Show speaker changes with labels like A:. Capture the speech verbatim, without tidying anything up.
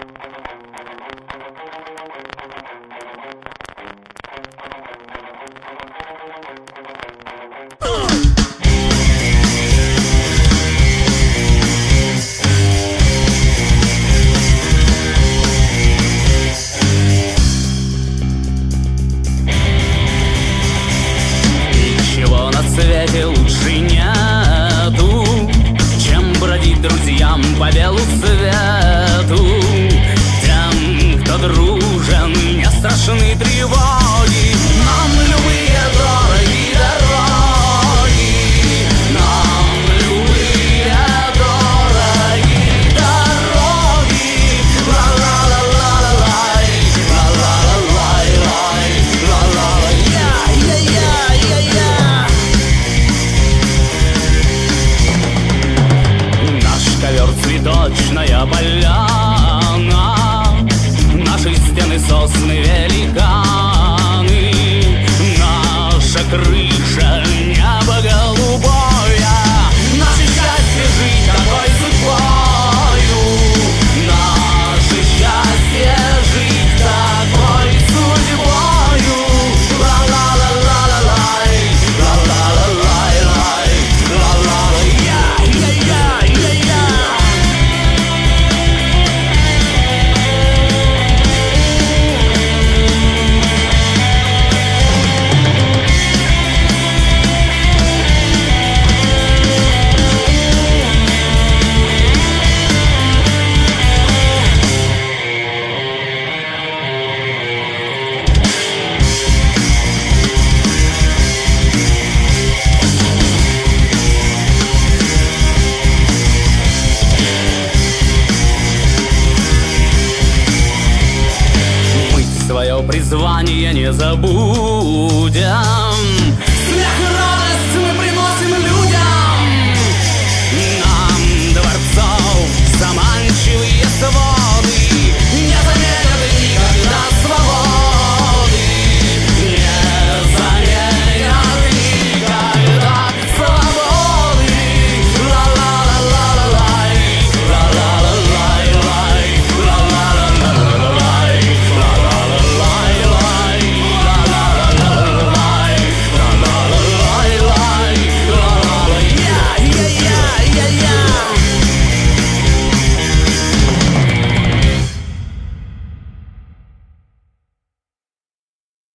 A: Ничего на свете лучше нету, чем бродить друзьям по белу свету. Тем, кто дружен, не страшны тревоги. Нам любые дороги дороги, нам любые дороги дороги. Ла-ла-ла-ла-ла-лай, ла-ла-ла-лай-лай, ла-ла-ла-я-я-я-я-я. Наш ковер цветочная поляна, наши стены сосны великаны, наша крыша небо голубое, наше счастье жить такой судьбою, наше счастье жить такой судьбою. Ла-ла-ла-ла-ла-лай, ла-ла-ла-лай-лай, ла-ла-ла-я-я-я-я-я. Мы свое призвание не забудем,